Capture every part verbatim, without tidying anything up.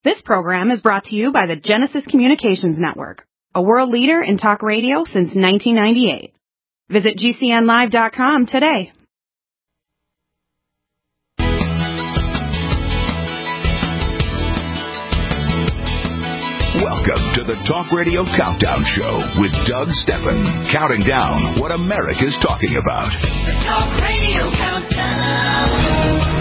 This program is brought to you by the Genesis Communications Network, a world leader in talk radio since nineteen ninety-eight. Visit G C N live dot com today. Welcome to the Talk Radio Countdown Show with Doug Steffen, counting down what America's talking about. The Talk Radio Countdown.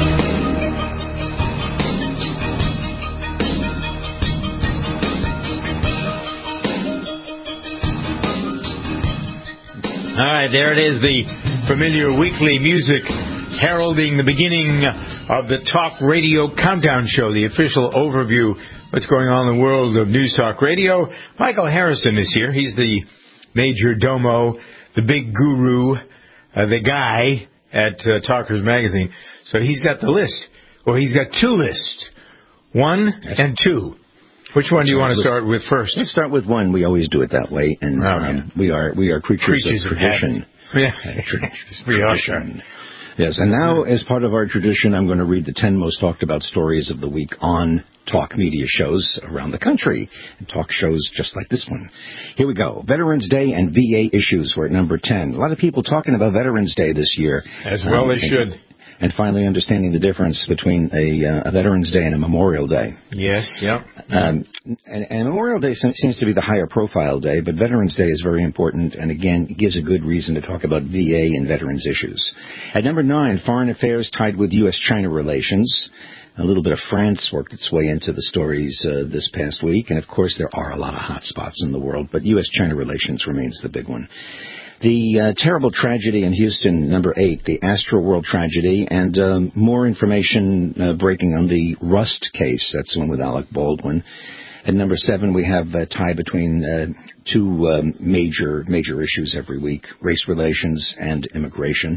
All right, there it is, the familiar weekly music heralding the beginning of the Talk Radio Countdown Show, the official overview of what's going on in the world of News Talk Radio. Michael Harrison is here. He's the major domo, the big guru, uh, the guy at uh, Talkers Magazine. So he's got the list, or he's got two lists, one and two. Which one do you want to start with first? Let's start with one. We always do it that way, and okay. um, we are we are creatures, creatures of tradition. Of yeah, tradition. We are. Tradition. Yes, and now, as part of our tradition, I'm going to read the ten most talked about stories of the week on talk media shows around the country, and talk shows just like this one. Here we go. Veterans Day and V A issues were at number ten. A lot of people talking about Veterans Day this year. As well um, they should. And finally understanding the difference between a, uh, a Veterans Day and a Memorial Day. Yes, yep. Um, and, and Memorial Day seems to be the higher profile day, but Veterans Day is very important, and again, gives a good reason to talk about V A and veterans issues. At number nine, foreign affairs tied with U S China relations. A little bit of France worked its way into the stories uh, this past week, and of course there are a lot of hot spots in the world, but U S China relations remains the big one. The uh, terrible tragedy in Houston, number eight, the Astroworld tragedy, and um, more information uh, breaking on the Rust case. That's the one with Alec Baldwin. At number seven, we have a tie between uh, two um, major major issues every week, race relations and immigration.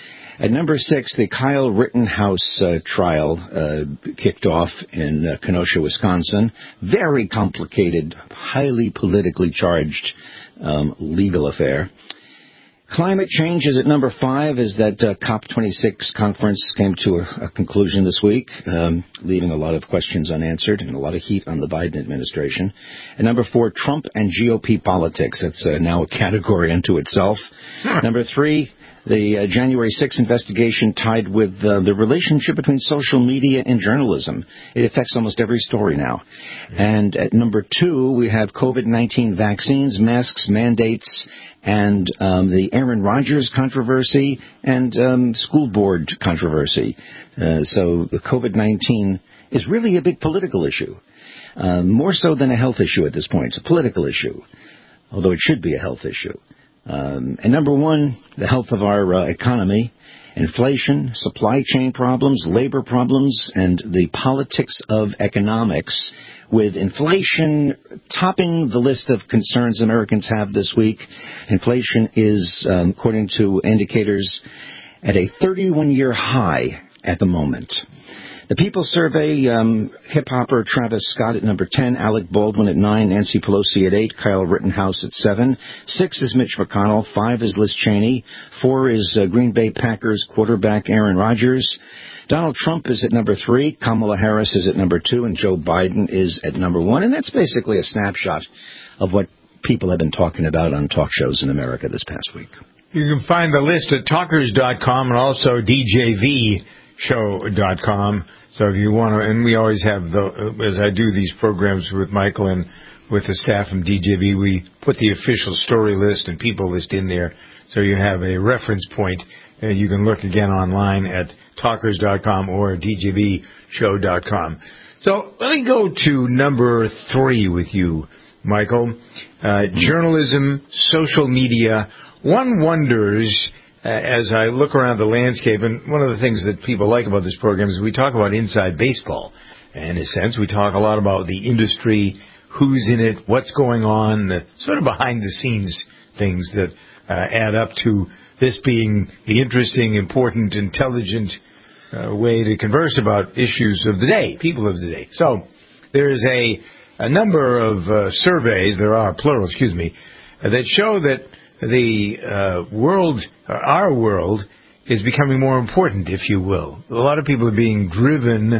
At number six, the Kyle Rittenhouse uh, trial uh, kicked off in uh, Kenosha, Wisconsin. Very complicated, highly politically charged um, legal affair. Climate change is at number five, as that uh, COP twenty-six conference came to a, a conclusion this week, um, leaving a lot of questions unanswered and a lot of heat on the Biden administration. And number four, Trump and G O P politics. That's uh, now a category unto itself. Huh. Number three, the uh, January sixth investigation tied with uh, the relationship between social media and journalism. It affects almost every story now. And at number two, we have COVID nineteen vaccines, masks, mandates, and um, the Aaron Rodgers controversy and um, school board controversy. Uh, so the COVID nineteen is really a big political issue, uh, more so than a health issue at this point. It's a political issue, although it should be a health issue. Um, and number one, the health of our uh, economy, inflation, supply chain problems, labor problems, and the politics of economics, with inflation topping the list of concerns Americans have this week. Inflation is, um, according to indicators, at a thirty-one-year high at the moment. The People survey, um, hip-hopper Travis Scott at number ten, Alec Baldwin at nine, Nancy Pelosi at eight, Kyle Rittenhouse at seven, six is Mitch McConnell, five is Liz Cheney, four is uh, Green Bay Packers quarterback Aaron Rodgers, Donald Trump is at number three, Kamala Harris is at number two, and Joe Biden is at number one. And that's basically a snapshot of what people have been talking about on talk shows in America this past week. You can find the list at talkers dot com and also D J V show dot com. So if you want to, and we always have, the, as I do these programs with Michael and with the staff from D J V, we put the official story list and people list in there, so you have a reference point, and you can look again online at talkers dot com or D J V show dot com. So let me go to number three with you, Michael. Uh, journalism, social media. One wonders, Uh, as I look around the landscape, and one of the things that people like about this program is we talk about inside baseball. In a sense, we talk a lot about the industry, who's in it, what's going on, the sort of behind-the-scenes things that uh, add up to this being the interesting, important, intelligent uh, way to converse about issues of the day, people of the day. So there's a, a number of uh, surveys, there are plural, excuse me, uh, that show that the uh, world, our world, is becoming more important, if you will. A lot of people are being driven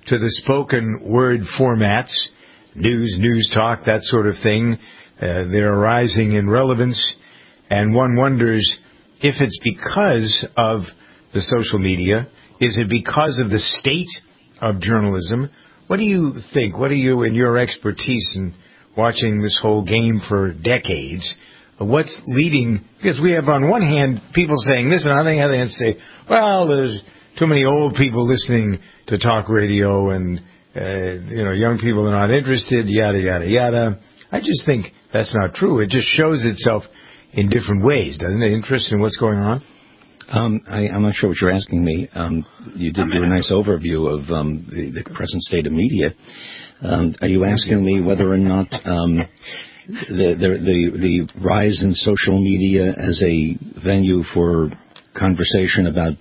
to the spoken word formats, news, news talk, that sort of thing. Uh, they're rising in relevance, and one wonders if it's because of the social media. Is it because of the state of journalism? What do you think? What are you, in your expertise in watching this whole game for decades, what's leading? Because we have, on one hand, people saying this, and on the other hand say, well, there's too many old people listening to talk radio, and uh, you know, young people are not interested, yada, yada, yada. I just think that's not true. It just shows itself in different ways, doesn't it? Interest in what's going on? Um, I, I'm not sure what you're asking me. Um, you did do a nice overview of um, the, the present state of media. Um, are you asking me whether or not um, the, the, the, the rise in social media as a venue for conversation about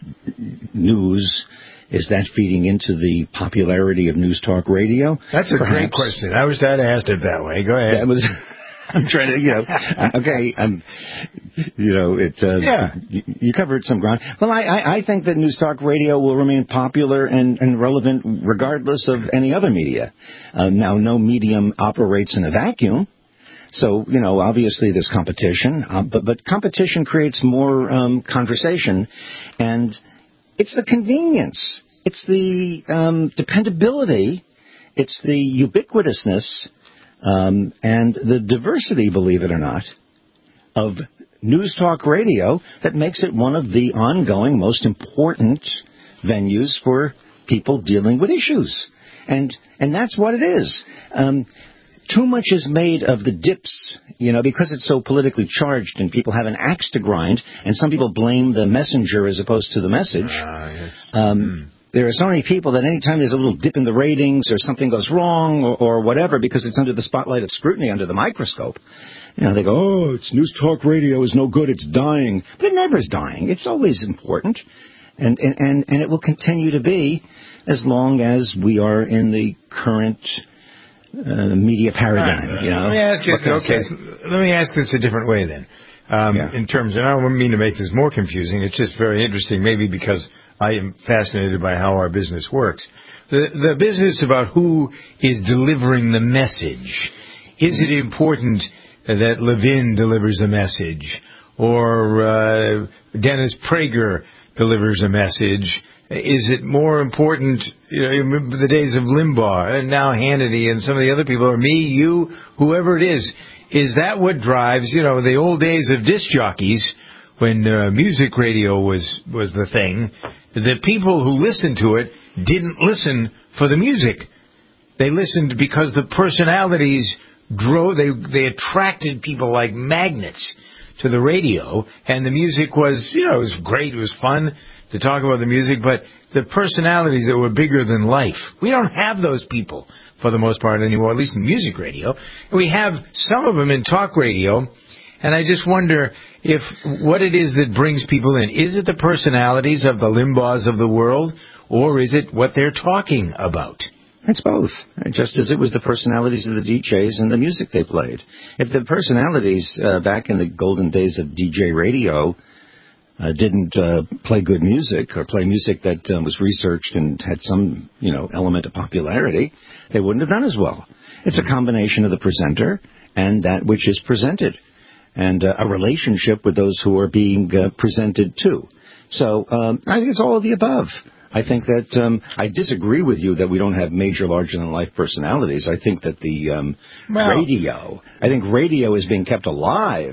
news, is that feeding into the popularity of news talk radio? That's a Perhaps. Great question. I wish I'd asked it that way. Go ahead. That was... I'm trying to, you know, okay, I'm, you know, it, uh, yeah. you, you covered some ground. Well, I, I, I think that news talk radio will remain popular and, and relevant regardless of any other media. Uh, now, no medium operates in a vacuum. So, you know, obviously there's competition, uh, but, but competition creates more um, conversation, and it's the convenience. It's the um, dependability. It's the ubiquitousness. Um, and the diversity, believe it or not, of news talk radio that makes it one of the ongoing most important venues for people dealing with issues. And and that's what it is. Um, too much is made of the dips, you know, because it's so politically charged and people have an axe to grind, and some people blame the messenger as opposed to the message. Ah, yes. Um, mm. There are so many people that any time there's a little dip in the ratings or something goes wrong or, or whatever, because it's under the spotlight of scrutiny, under the microscope, you know, they go, oh, it's news talk radio is no good, it's dying. But it never is dying. It's always important. And, and, and, and it will continue to be as long as we are in the current uh, media paradigm. Right. You know? Let me ask you, okay, so let me ask this a different way then. Um, yeah. In terms, and I don't mean to make this more confusing, it's just very interesting, maybe because I am fascinated by how our business works. The, the business about who is delivering the message. Is it important that Levin delivers a message, or uh, Dennis Prager delivers a message? Is it more important, you know, you remember the days of Limbaugh, and now Hannity, and some of the other people, or me, you, whoever it is? Is that what drives, you know, the old days of disc jockeys, when uh, music radio was, was the thing, the people who listened to it didn't listen for the music. They listened because the personalities drove, they, they attracted people like magnets to the radio, and the music was, you know, it was great, it was fun to talk about the music, but the personalities that were bigger than life, we don't have those people for the most part anymore, at least in music radio. We have some of them in talk radio, and I just wonder if what it is that brings people in. Is it the personalities of the Limbaughs of the world, or is it what they're talking about? It's both, just as it was the personalities of the D Js and the music they played. If the personalities uh, back in the golden days of D J radio uh, didn't uh, play good music, or play music that uh, was researched and had some, you know, element of popularity, they wouldn't have done as well. It's a combination of the presenter and that which is presented, and uh, a relationship with those who are being uh, presented to. So um, I think it's all of the above. I think that um, I disagree with you that we don't have major larger-than-life personalities. I think that the um, well, radio, I think radio is being kept alive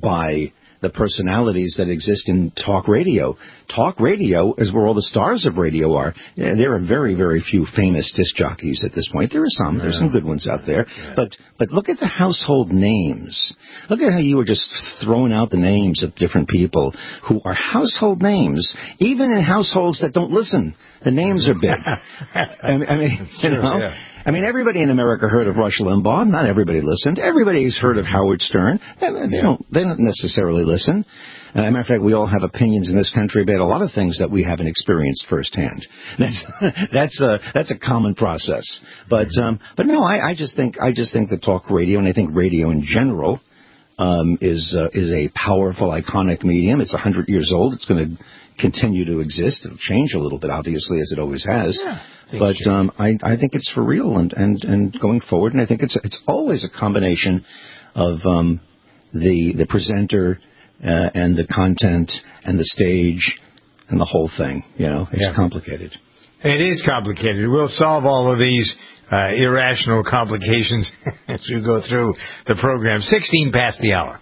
by the personalities that exist in talk radio. Talk radio is where all the stars of radio are. Yeah, there are very, very few famous disc jockeys at this point. There are some. There's some good ones out there. Yeah. But but look at the household names. Look at how you were just throwing out the names of different people who are household names, even in households that don't listen. The names are big. I mean, I mean you know, yeah. I mean, everybody in America heard of Rush Limbaugh. Not everybody listened. Everybody's heard of Howard Stern. They, they yeah. don't. They don't necessarily listen. Uh, as a matter of fact, we all have opinions in this country about a lot of things that we haven't experienced firsthand. That's that's a that's a common process. But um, but no, I, I just think I just think that talk radio, and I think radio in general, um, is uh, is a powerful, iconic medium. It's a hundred years old. It's going to continue to exist. It'll change a little bit, obviously, as it always has. Yeah. but um, I, I think it's for real and, and, and going forward. And I think it's it's always a combination of um, the the presenter uh, and the content and the stage and the whole thing. You know, it's yeah. complicated. It is complicated. We'll solve all of these uh, irrational complications as we go through the program. sixteen past the hour.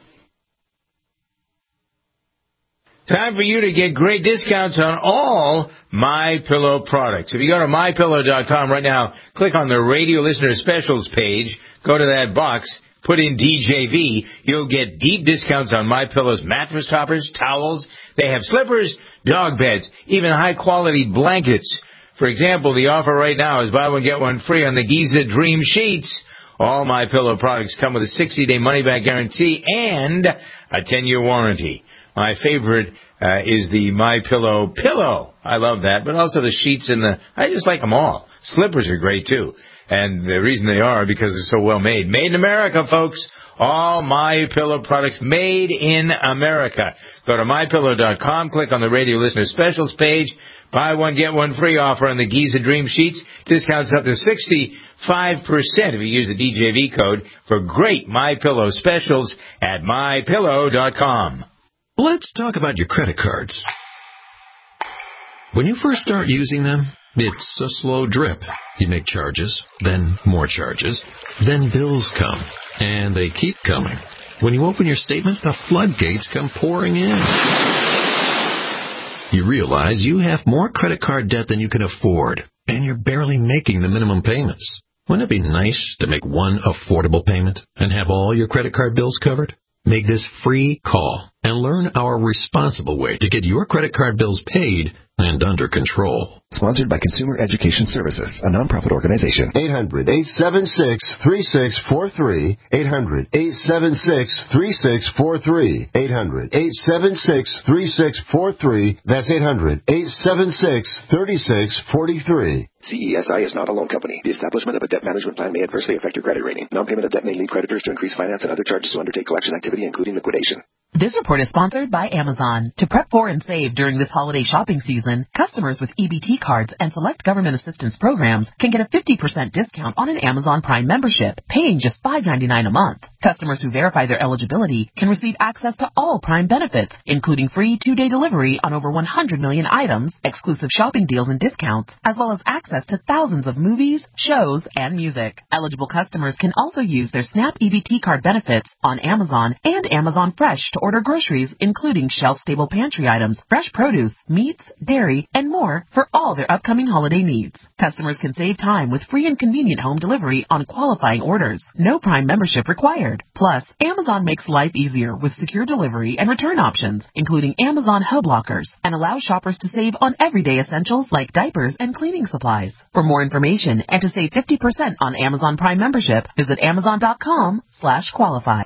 Time for you to get great discounts on all MyPillow products. If you go to my pillow dot com right now, click on the radio listener specials page, go to that box, put in D J V, you'll get deep discounts on MyPillow's mattress toppers, towels. They have slippers, dog beds, even high-quality blankets. For example, the offer right now is buy one, get one free on the Giza Dream Sheets. All MyPillow products come with a sixty-day money-back guarantee and a ten-year warranty. My favorite uh, is the MyPillow pillow. I love that, but also the sheets and the, I just like them all. Slippers are great, too. And the reason they are because they're so well made. Made in America, folks. All MyPillow products made in America. Go to my pillow dot com, click on the radio listener specials page. Buy one, get one free offer on the Giza Dream Sheets. Discounts up to sixty-five percent if you use the D J V code for great MyPillow specials at my pillow dot com. Let's talk about your credit cards. When you first start using them, it's a slow drip. You make charges, then more charges, then bills come, and they keep coming. When you open your statements, the floodgates come pouring in. You realize you have more credit card debt than you can afford, and you're barely making the minimum payments. Wouldn't it be nice to make one affordable payment and have all your credit card bills covered? Make this free call and learn our responsible way to get your credit card bills paid and under control. Sponsored by Consumer Education Services, a nonprofit organization. eight hundred, eight seven six, three six four three. eight hundred, eight seven six, three six four three. eight hundred, eight seven six, three six four three. That's eight hundred, eight seven six, three six four three. C E S I is not a loan company. The establishment of a debt management plan may adversely affect your credit rating. Non-payment of debt may lead creditors to increase finance and other charges to undertake collection activity, including liquidation. This report is sponsored by Amazon. To prep for and save during this holiday shopping season, customers with E B T cards and select government assistance programs can get a fifty percent discount on an Amazon Prime membership, paying just five ninety-nine a month. Customers who verify their eligibility can receive access to all Prime benefits, including free two-day delivery on over one hundred million items, exclusive shopping deals and discounts, as well as access to thousands of movies, shows, and music. Eligible customers can also use their SNAP E B T card benefits on Amazon and Amazon Fresh to order groceries, including shelf-stable pantry items, fresh produce, meats, dairy, and more for all their upcoming holiday needs. Customers can save time with free and convenient home delivery on qualifying orders. No Prime membership required. Plus, Amazon makes life easier with secure delivery and return options, including Amazon hub lockers, and allows shoppers to save on everyday essentials like diapers and cleaning supplies. For more information and to save fifty percent on Amazon Prime membership, visit amazon.com slash qualify.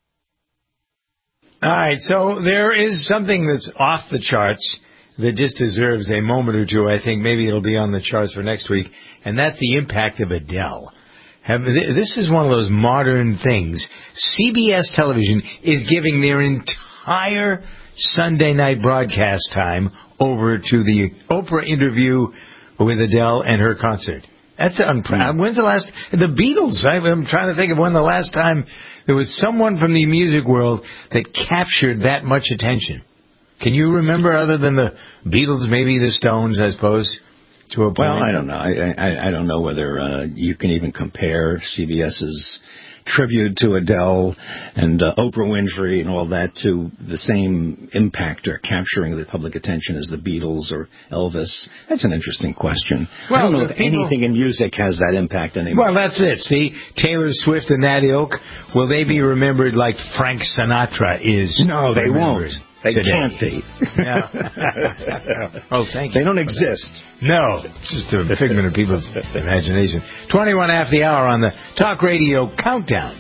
All right, so there is something that's off the charts that just deserves a moment or two. I think maybe it'll be on the charts for next week, and that's the impact of Adele. Have, this is one of those modern things. C B S Television is giving their entire Sunday night broadcast time over to the Oprah interview with Adele and her concert. That's unprecedented. When's the last... The Beatles. I'm trying to think of when the last time there was someone from the music world that captured that much attention. Can you remember, other than the Beatles, maybe the Stones, I suppose, to a point? Well, I don't know. I, I, I don't know whether uh, you can even compare CBS's tribute to Adele and uh, Oprah Winfrey and all that to the same impact or capturing the public attention as the Beatles or Elvis. That's an interesting question. Well, I don't know if people, anything in music has that impact anymore. Well, that's it. See, Taylor Swift and that ilk, will they be remembered like Frank Sinatra is? No, they won't. They today. Can't be. No. Oh, thank you. They don't exist. No, it's just a figment of people's imagination. twenty-one after the hour on the Talk Radio Countdown.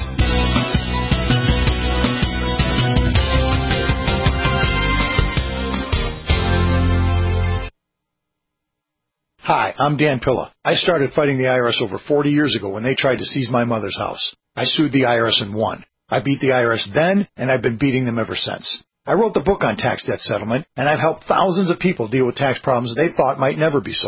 Hi, I'm Dan Pilla. I started fighting the I R S over forty years ago when they tried to seize my mother's house. I sued the I R S and won. I beat the I R S then, and I've been beating them ever since. I wrote the book on tax debt settlement, and I've helped thousands of people deal with tax problems they thought might never be solved.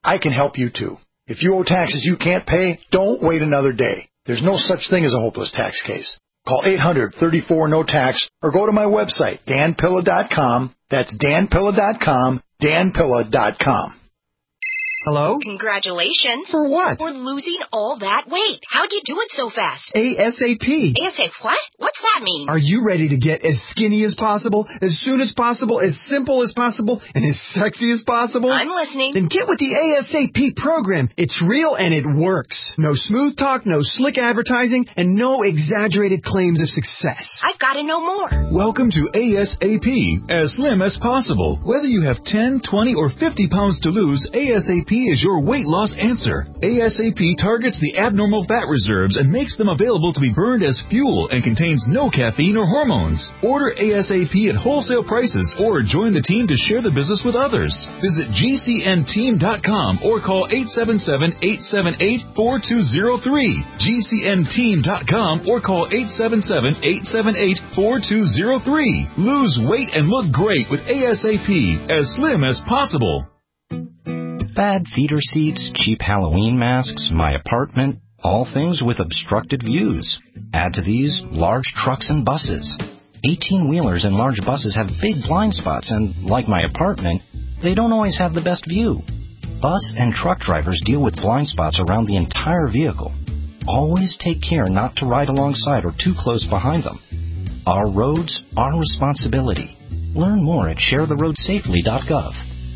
I can help you too. If you owe taxes you can't pay, don't wait another day. There's no such thing as a hopeless tax case. Call eight hundred, thirty-four, no tax or go to my website, dan pilla dot com. That's dan pilla dot com, dan pilla dot com. Hello? Congratulations. For what? For losing all that weight. How'd you do it so fast? ASAP. ASAP what? What's that mean? Are you ready to get as skinny as possible, as soon as possible, as simple as possible, and as sexy as possible? I'm listening. Then get with the ASAP program. It's real and it works. No smooth talk, no slick advertising, and no exaggerated claims of success. I've got to know more. Welcome to ASAP, as slim as possible. Whether you have ten, twenty, or fifty pounds to lose, ASAP is your weight loss answer. ASAP targets the abnormal fat reserves and makes them available to be burned as fuel and contains no caffeine or hormones. Order ASAP at wholesale prices or join the team to share the business with others. Visit G C N team dot com or call eight seven seven, eight seven eight, four two zero three. G C N team dot com or call eight seven seven, eight seven eight, four two zero three. Lose weight and look great with ASAP, as slim as possible. Bad theater seats, cheap Halloween masks, my apartment, all things with obstructed views. Add to these large trucks and buses. eighteen-wheelers and large buses have big blind spots, and like my apartment, they don't always have the best view. Bus and truck drivers deal with blind spots around the entire vehicle. Always take care not to ride alongside or too close behind them. Our roads, our responsibility. Learn more at share the road safely dot gov.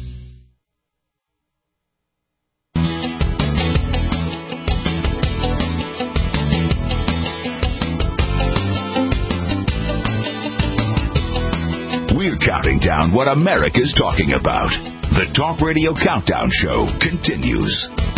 We're counting down what America's talking about. The Talk Radio Countdown Show continues.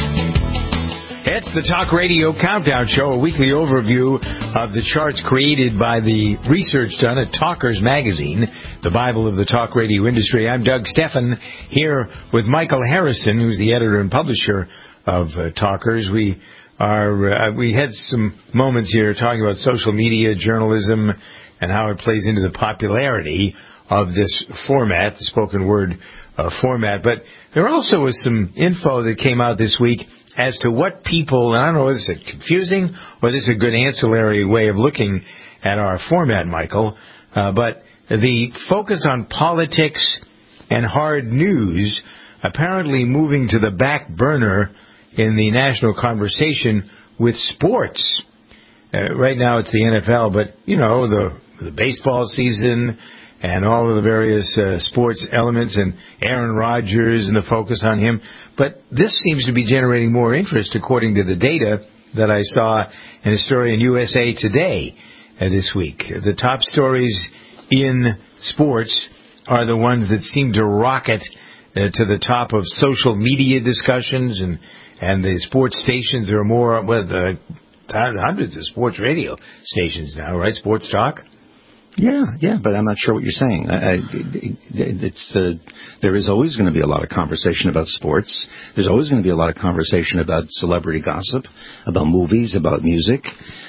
It's the Talk Radio Countdown Show, a weekly overview of the charts created by the research done at Talkers Magazine, the Bible of the talk radio industry. I'm Doug Steffen, here with Michael Harrison, who's the editor and publisher of uh, Talkers. We are uh, we had some moments here talking about social media, journalism, and how it plays into the popularity of this format, the spoken word uh, format. But there also was some info that came out this week as to what people, and I don't know, is it confusing or this is a good ancillary way of looking at our format, Michael, uh, but the focus on politics and hard news apparently moving to the back burner in the national conversation with sports. Uh, right now it's the N F L, but, you know, the, the baseball season and all of the various uh, sports elements, and Aaron Rodgers and the focus on him. But this seems to be generating more interest, according to the data that I saw in a story in U S A Today uh, this week. The top stories in sports are the ones that seem to rocket uh, to the top of social media discussions, and, and the sports stations. There are more, well, uh, hundreds of sports radio stations now, right? Sports talk? Yeah, yeah, but I'm not sure what you're saying. I, I, it, it's uh, there is always going to be a lot of conversation about sports. There's always going to be a lot of conversation about celebrity gossip, about movies, about music.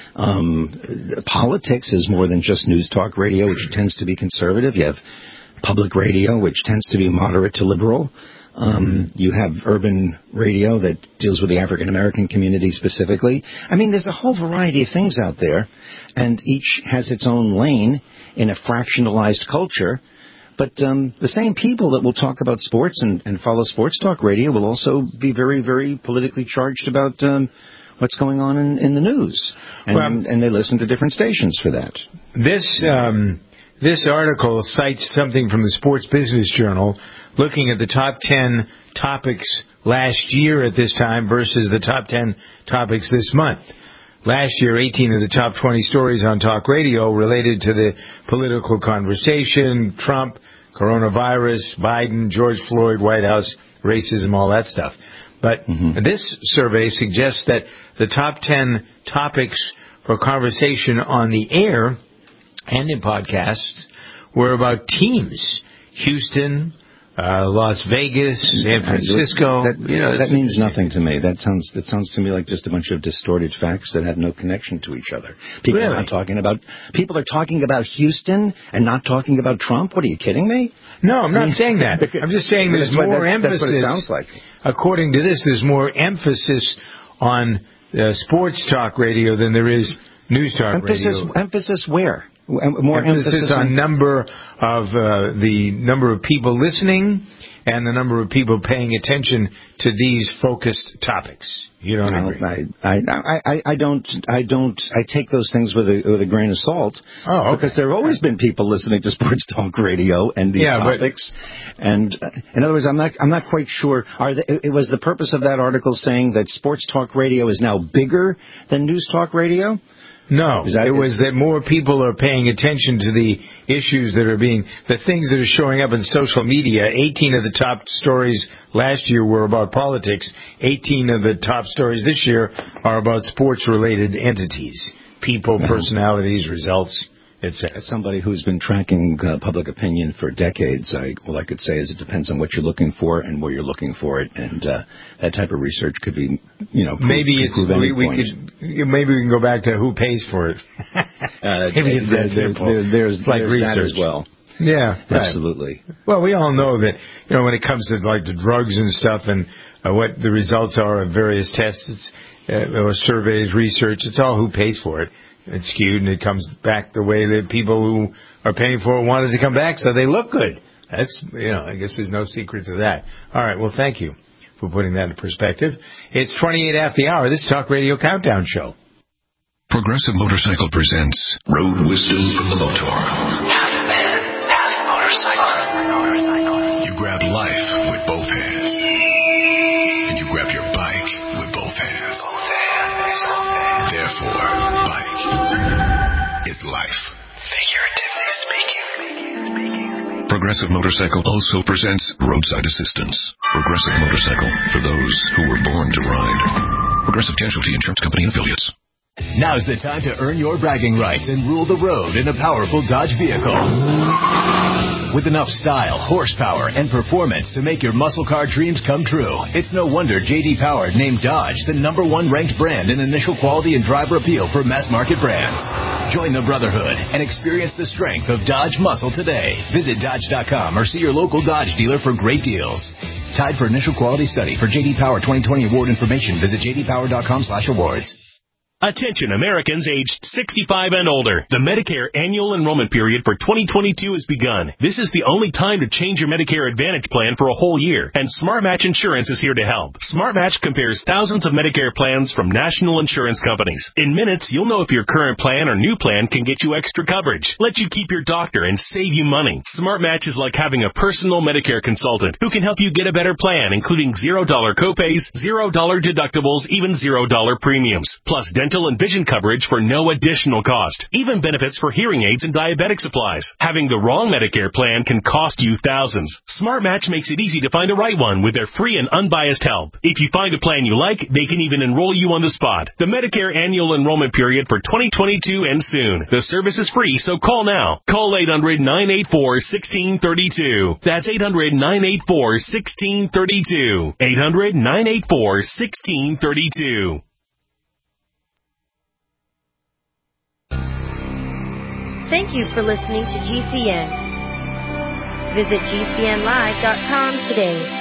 Um, politics is more than just news talk radio, which tends to be conservative. You have public radio, which tends to be moderate to liberal. Um, you have urban radio that deals with the African American community specifically. I mean, there's a whole variety of things out there, and each has its own lane in a fractionalized culture. But um, the same people that will talk about sports and, and follow sports talk radio will also be very, very politically charged about um, what's going on in, in the news. And, well, and they listen to different stations for that. This um, this article cites something from the Sports Business Journal looking at the top ten topics last year at this time versus the top ten topics this month. Last year, eighteen of the top twenty stories on talk radio related to the political conversation, Trump, coronavirus, Biden, George Floyd, White House, racism, all that stuff. But mm-hmm. this survey suggests that the top ten topics for conversation on the air and in podcasts were about teams. Houston, uh, Las Vegas, San Francisco. That, you know, that means nothing to me. That sounds that sounds to me like just a bunch of distorted facts that have no connection to each other. People Really? are not talking about people are talking about Houston and not talking about Trump. What are you kidding me? No, I'm not I mean, saying that. I'm just saying there's that's what- more that- emphasis. That's what it sounds like. According to this, there's more emphasis on uh, sports talk radio than there is news talk Emphasis radio. emphasis where? More emphasis, emphasis on on- number of uh, the number of people listening and the number of people paying attention to these focused topics. You don't Well, agree? I, I, I, I don't, I don't, I take those things with a, with a grain of salt. Oh, okay. Because there have always been people listening to sports talk radio and these Yeah, but- topics. And uh, in other words, I'm not, I'm not quite sure. Are they, it was the purpose of that article saying that sports talk radio is now bigger than news talk radio? No, Is that- it was that more people are paying attention to the issues that are being, the things that are showing up in social media. eighteen of the top stories last year were about politics. eighteen of the top stories this year are about sports-related entities, people, personalities, results, et cetera. As somebody who's been tracking uh, public opinion for decades, I, all I could say is it depends on what you're looking for and where you're looking for it, and uh, that type of research could be, you know, prove, Maybe it's prove any we, we point. could maybe we can go back to who pays for it. Uh, Maybe it's that there- simple. there- there's It's like there's that research as well. Yeah, right. Absolutely. Well, we all know that, you know, when it comes to like the drugs and stuff and uh, what the results are of various tests, it's, uh, or surveys, research, it's all who pays for it. It's skewed and it comes back the way that people who are paying for it want it to come back, so they look good. That's, you know, I guess there's no secret to that. All right, well, thank you for putting that in perspective. It's twenty-eight after the hour. This is Talk Radio Countdown Show. Progressive Motorcycle presents Road Wisdom from the Motor. Half man, half motorcycle. You grab life with both hands. And you grab your bike with both hands. Both hands. Therefore, bike is life. Figuratively speaking. Progressive Motorcycle also presents Roadside Assistance. Progressive Motorcycle for those who were born to ride. Progressive Casualty Insurance Company and Affiliates. Now's the time to earn your bragging rights and rule the road in a powerful Dodge vehicle. With enough style, horsepower, and performance to make your muscle car dreams come true, it's no wonder J D Power named Dodge the number one ranked brand in initial quality and driver appeal for mass market brands. Join the brotherhood and experience the strength of Dodge muscle today. Visit Dodge dot com or see your local Dodge dealer for great deals. Tied for initial quality study. For J D Power twenty twenty award information, visit J D power dot com slash awards. Attention Americans aged sixty-five and older. The Medicare annual enrollment period for twenty twenty-two has begun. This is the only time to change your Medicare Advantage plan for a whole year, and Smart Match Insurance is here to help. Smart Match compares thousands of Medicare plans from national insurance companies. In minutes, you'll know if your current plan or new plan can get you extra coverage, let you keep your doctor, and save you money. Smart Match is like having a personal Medicare consultant who can help you get a better plan, including zero dollar copays, zero dollar deductibles, even zero dollar premiums, plus dental and vision coverage for no additional cost. Even benefits for hearing aids and diabetic supplies. Having the wrong Medicare plan can cost you thousands. Smart Match makes it easy to find a right one with their free and unbiased help. If you find a plan you like, they can even enroll you on the spot. The Medicare annual enrollment period for twenty twenty-two ends soon. The service is free, so call now. Call eight hundred, nine eight four, one six three two. That's eight hundred, nine eight four, one six three two. eight hundred, nine eight four, one six three two. Thank you for listening to G C N. Visit G C N live dot com today.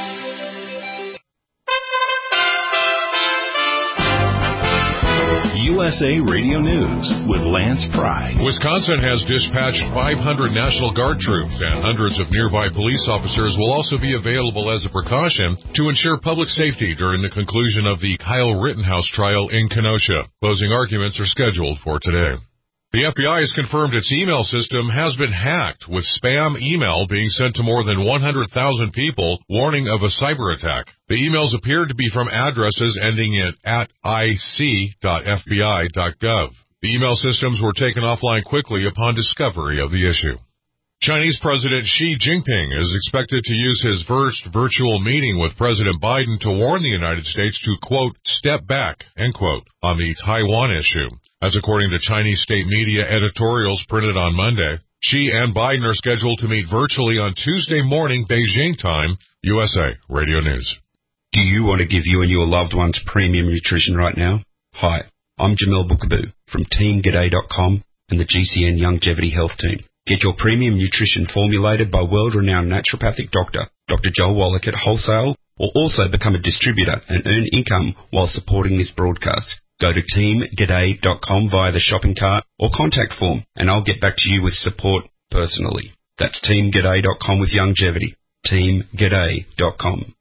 U S A Radio News with Lance Pry. Wisconsin has dispatched five hundred National Guard troops, and hundreds of nearby police officers will also be available as a precaution to ensure public safety during the conclusion of the Kyle Rittenhouse trial in Kenosha. Closing arguments are scheduled for today. The F B I has confirmed its email system has been hacked, with spam email being sent to more than one hundred thousand people warning of a cyber attack. The emails appeared to be from addresses ending in at I C dot F B I dot gov. The email systems were taken offline quickly upon discovery of the issue. Chinese President Xi Jinping is expected to use his first virtual meeting with President Biden to warn the United States to, quote, step back, end quote, on the Taiwan issue. As according to Chinese state media editorials printed on Monday, She and Biden are scheduled to meet virtually on Tuesday morning, Beijing time. U S A Radio News. Do you want to give you and your loved ones premium nutrition right now? Hi, I'm Jamel Bookaboo from Team G'day dot com and the G C N Longevity Health Team. Get your premium nutrition formulated by world-renowned naturopathic doctor, Doctor Joel Wallach at wholesale, or also become a distributor and earn income while supporting this broadcast. Go to Team G'day dot com via the shopping cart or contact form, and I'll get back to you with support personally. That's Team G'day dot com with longevity. Team G'day dot com.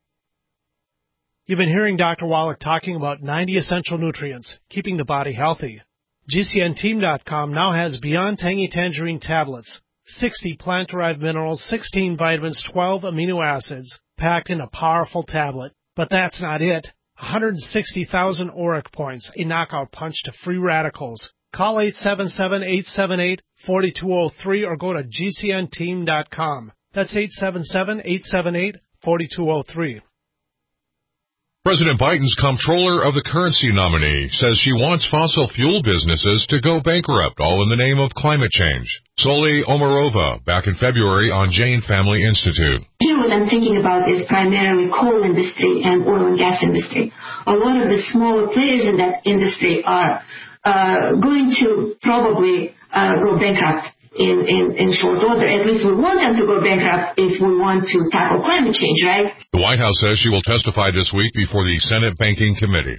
You've been hearing Doctor Wallach talking about ninety essential nutrients, keeping the body healthy. G C N Team dot com now has Beyond Tangy Tangerine tablets, sixty plant-derived minerals, sixteen vitamins, twelve amino acids, packed in a powerful tablet. But that's not it. one hundred sixty thousand auric points, a knockout punch to free radicals. Call eight seven seven, eight seven eight, four two zero three or go to G C N Team dot com. That's eight seven seven, eight seven eight, four two zero three. President Biden's comptroller of the currency nominee says she wants fossil fuel businesses to go bankrupt, all in the name of climate change. Soli Omarova, back in February on Jane Family Institute. Here what I'm thinking about is primarily coal industry and oil and gas industry. A lot of the smaller players in that industry are uh, going to probably uh, go bankrupt in, in, in short order. At least we want them to go bankrupt if we want to tackle climate change, right? The White House says she will testify this week before the Senate Banking Committee.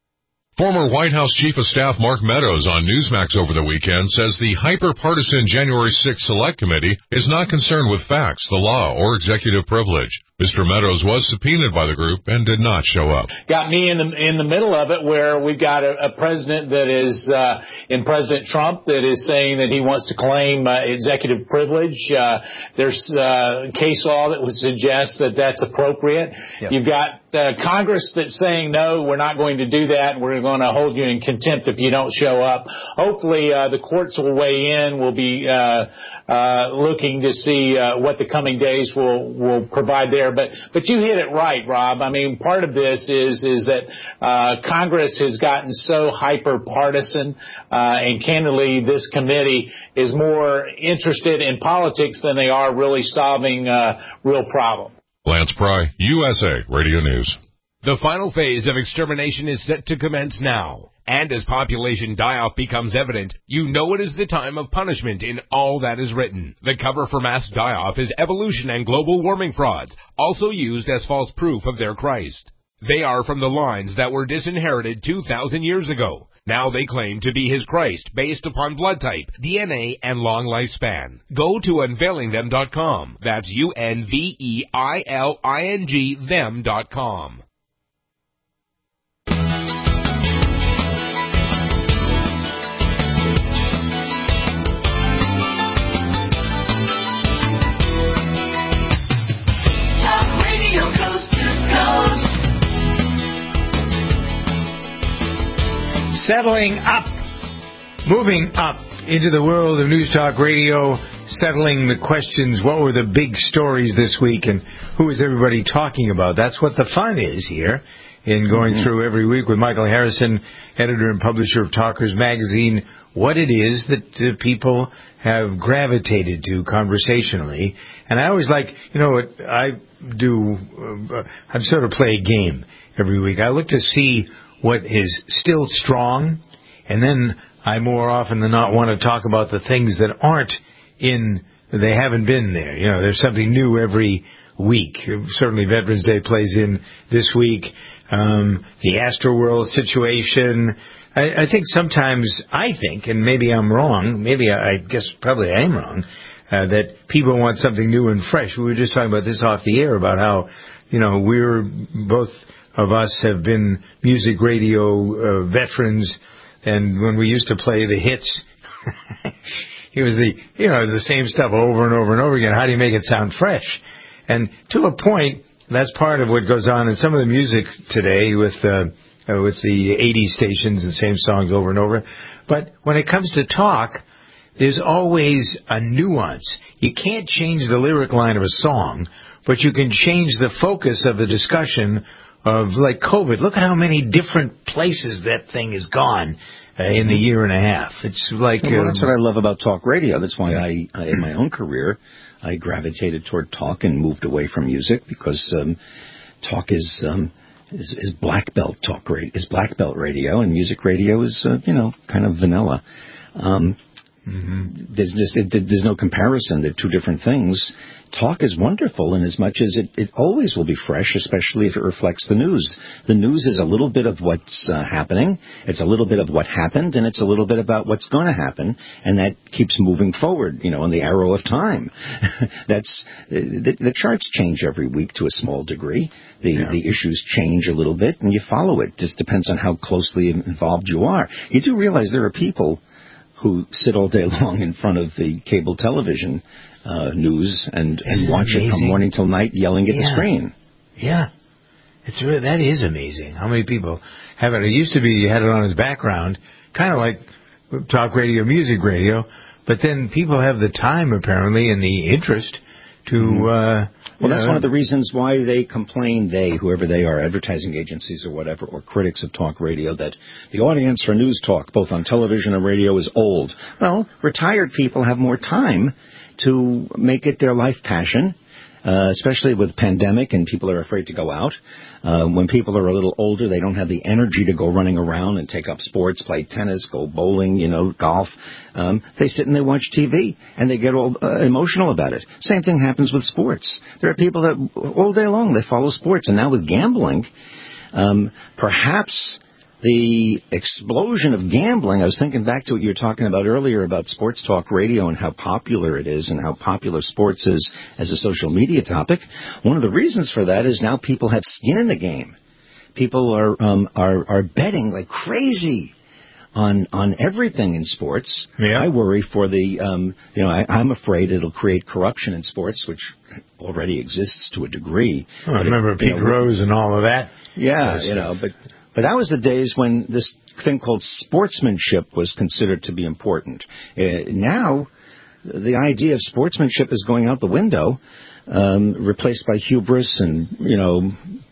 Former White House Chief of Staff Mark Meadows on Newsmax over the weekend says the hyper-partisan January sixth Select Committee is not concerned with facts, the law, or executive privilege. Mister Meadows was subpoenaed by the group and did not show up. Got me in the in the middle of it, where we've got a, a president that is uh, in President Trump that is saying that he wants to claim uh, executive privilege. Uh, there's uh, case law that would suggest that that's appropriate. Yep. You've got uh, Congress that's saying no, we're not going to do that. We're going to hold you in contempt if you don't show up. Hopefully, uh, the courts will weigh in. We'll be uh, uh, looking to see uh, what the coming days will will provide there. But but you hit it right, Rob. I mean, part of this is is that uh, Congress has gotten so hyper partisan, uh, and candidly, this committee is more interested in politics than they are really solving uh, real problems. Lance Pry, U S A Radio News. The final phase of extermination is set to commence now. And as population die-off becomes evident, you know it is the time of punishment in all that is written. The cover for mass die-off is evolution and global warming frauds, also used as false proof of their Christ. They are from the lines that were disinherited two thousand years ago. Now they claim to be his Christ based upon blood type, D N A, and long lifespan. Go to unveiling them dot com. That's U N V E I L I N G them dot com. Settling up, moving up into the world of News Talk Radio, settling the questions, what were the big stories this week and who is everybody talking about? That's what the fun is here in going mm-hmm. through every week with Michael Harrison, editor and publisher of Talkers Magazine, what it is that uh, people have gravitated to conversationally. And I always like, you know what, I do, uh, I sort of play a game every week. I look to see what is still strong, and then I more often than not want to talk about the things that aren't in, they haven't been there. You know, there's something new every week. Certainly Veterans Day plays in this week. Um, the Astroworld situation. I, I think sometimes, I think, and maybe I'm wrong, maybe I, I guess probably I am wrong, uh, that people want something new and fresh. We were just talking about this off the air about how, you know, we're both of us have been music radio uh, veterans, and when we used to play the hits, it was the, you know, it was the same stuff over and over and over again. How do you make it sound fresh? And to a point, that's part of what goes on in some of the music today with uh, uh, with the eighties stations and same songs over and over. But when it comes to talk, there's always a nuance. You can't change the lyric line of a song, but you can change the focus of the discussion of, like, COVID. Look at how many different places that thing has gone. uh, in the year and a half. It's like well, uh, that's what I love about talk radio. That's why I, I, in my own career, I gravitated toward talk and moved away from music because um, talk is, um, is is black belt talk radio, is black belt radio, and music radio is uh, you know kind of vanilla. Um, Mm-hmm. There's just it, there's no comparison. They're two different things. Talk is wonderful in as much as it, it always will be fresh, especially if it reflects the news. The news is a little bit of what's uh, happening. It's a little bit of what happened, and it's a little bit about what's going to happen, and that keeps moving forward, you know, in the arrow of time. That's the, the charts change every week to a small degree. The yeah. the issues change a little bit, and you follow it. Just depends on how closely involved you are. You do realize there are people who sit all day long in front of the cable television uh, news and, and watch it from morning till night yelling at yeah. the screen. Yeah. It's really, that is amazing. How many people have it? It used to be you had it on as background, kind of like talk radio, music radio, but then people have the time, apparently, and the interest to... Mm-hmm. Uh, well, that's know, one of the reasons why they complain, they, whoever they are, advertising agencies or whatever, or critics of talk radio, that the audience for news talk, both on television and radio, is old. Well, retired people have more time to make it their life passion, uh, especially with pandemic and people are afraid to go out. Uh, when people are a little older, they don't have the energy to go running around and take up sports, play tennis, go bowling, you know, golf. Um, they sit and they watch T V, and they get all uh, emotional about it. Same thing happens with sports. There are people that all day long they follow sports, and now with gambling, um, perhaps the explosion of gambling, I was thinking back to what you were talking about earlier about sports talk radio and how popular it is and how popular sports is as a social media topic. One of the reasons for that is now people have skin in the game. People are um, are, are betting like crazy on on everything in sports. Yeah. I worry for the, um, you know, I, I'm afraid it'll create corruption in sports, which already exists to a degree. Oh, I remember it, Pete you know, Rose and all of that. Yeah, you know, but... But that was the days when this thing called sportsmanship was considered to be important. Uh, now, the idea of sportsmanship is going out the window, um, replaced by hubris and, you know,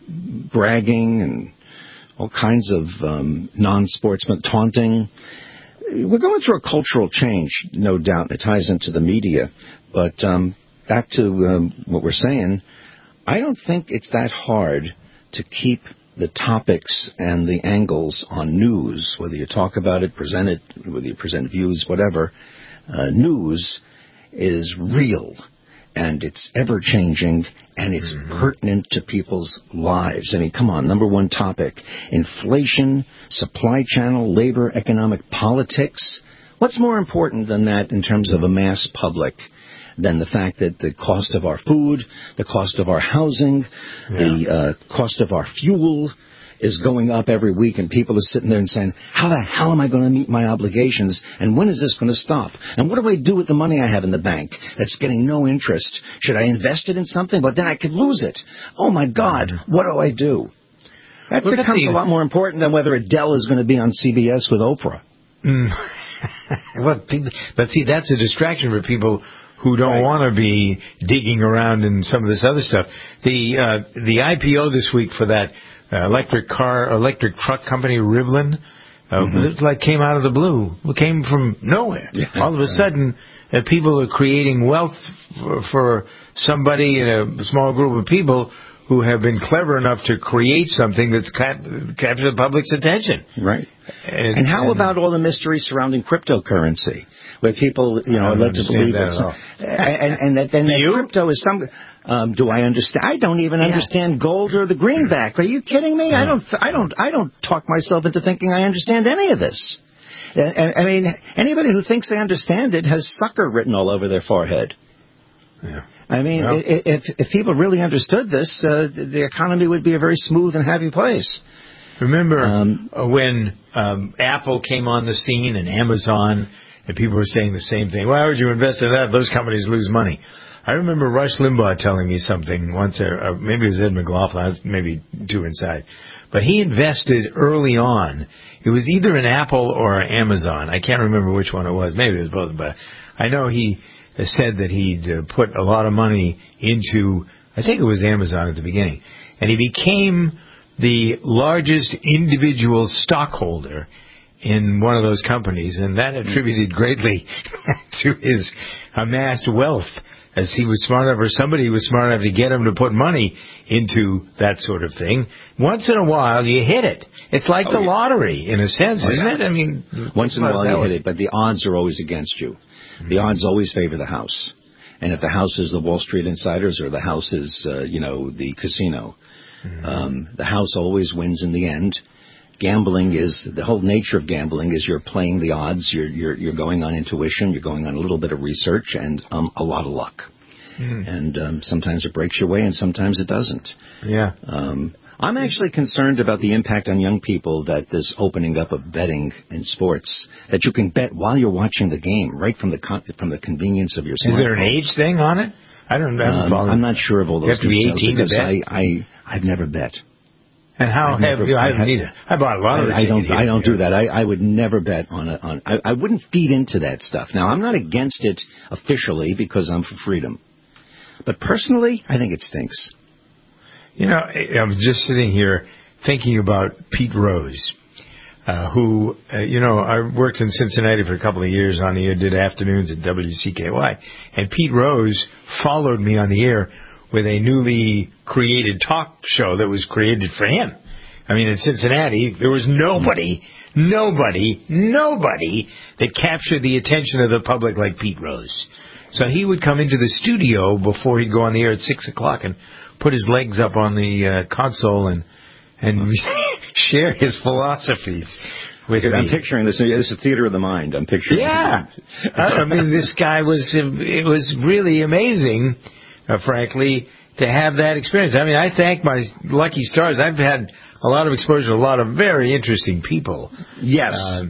bragging and all kinds of um, non-sportsman taunting. We're going through a cultural change, no doubt. It ties into the media. But um, back to um, what we're saying, I don't think it's that hard to keep the topics and the angles on news, whether you talk about it, present it, whether you present views, whatever. Uh, news is real, and it's ever-changing, and it's mm-hmm. pertinent to people's lives. I mean, come on, number one topic, inflation, supply channel, labor, economic politics. What's more important than that in terms of a mass public than the fact that the cost of our food, the cost of our housing, yeah. the uh, cost of our fuel is going up every week, and people are sitting there and saying, how the hell am I going to meet my obligations, and when is this going to stop? And what do I do with the money I have in the bank that's getting no interest? Should I invest it in something? But then I could lose it. Oh, my God, what do I do? That Look becomes a lot more important than whether Adele is going to be on C B S with Oprah. Mm. well, but see, that's a distraction for people who don't right. want to be digging around in some of this other stuff. The uh, the I P O this week for that uh, electric car, electric truck company, Rivian, uh, mm-hmm. it like came out of the blue. It came from nowhere. Yeah. All of a sudden, uh, people are creating wealth for, for somebody in a small group of people who have been clever enough to create something that's cap- captured the public's attention. Right. And, and how and, about all the mystery surrounding cryptocurrency? Where people, you know, are led to believe that, some, and, and that then that crypto is some. Um, do I understand? I don't even yeah. understand gold or the greenback. Are you kidding me? I don't. I don't. I don't talk myself into thinking I understand any of this. I, I mean, anybody who thinks they understand it has sucker written all over their forehead. Yeah. I mean, well, if if people really understood this, uh, the economy would be a very smooth and happy place. Remember um, when um, Apple came on the scene and Amazon. And people were saying the same thing. Why would you invest in that? Those companies lose money. I remember Rush Limbaugh telling me something once, or maybe it was Ed McLaughlin, maybe two inside. But he invested early on. It was either in Apple or Amazon. I can't remember which one it was. Maybe it was both. But I know he said that he'd put a lot of money into, I think it was Amazon at the beginning. And he became the largest individual stockholder in one of those companies, and that attributed greatly to his amassed wealth, as he was smart enough, or somebody was smart enough to get him to put money into that sort of thing. Once in a while, you hit it. It's like oh, the yeah. lottery, in a sense, oh, isn't yeah. it? I mean, once in a while you hit it, but the odds are always against you. Mm-hmm. The odds always favor the house. And if the house is the Wall Street insiders or the house is, uh, you know, the casino, mm-hmm. um, the house always wins in the end. Gambling is, the whole nature of gambling is you're playing the odds, you're you're, you're going on intuition, you're going on a little bit of research, and um, a lot of luck. Mm. And um, sometimes it breaks your way, and sometimes it doesn't. Yeah. Um, I'm actually concerned about the impact on young people that this opening up of betting in sports, that you can bet while you're watching the game, right from the con- from the convenience of your smartphone. Is there an age thing on it? I don't know. Um, I'm not sure of all those details. You have to be eighteen because to bet? I, I, I've never bet. And how I've have never, you? I haven't I, either. I bought a lot of I, I don't. I don't do that. I, I would never bet on a. On. I, I wouldn't feed into that stuff. Now, I'm not against it officially because I'm for freedom, but personally, I think it stinks. You know, I'm just sitting here thinking about Pete Rose, uh, who, uh, you know, I worked in Cincinnati for a couple of years on the air, did afternoons at W C K Y, and Pete Rose followed me on the air with a newly created talk show that was created for him. I mean, in Cincinnati, there was nobody, nobody, nobody that captured the attention of the public like Pete Rose. So he would come into the studio before he'd go on the air at six o'clock and put his legs up on the uh, console and and share his philosophies with I'm me. picturing this. It's a theater of the mind. I'm picturing. Yeah. I mean, this guy was, it was really amazing. Uh, frankly, to have that experience. I mean, I thank my lucky stars. I've had a lot of exposure to a lot of very interesting people. Yes. Uh,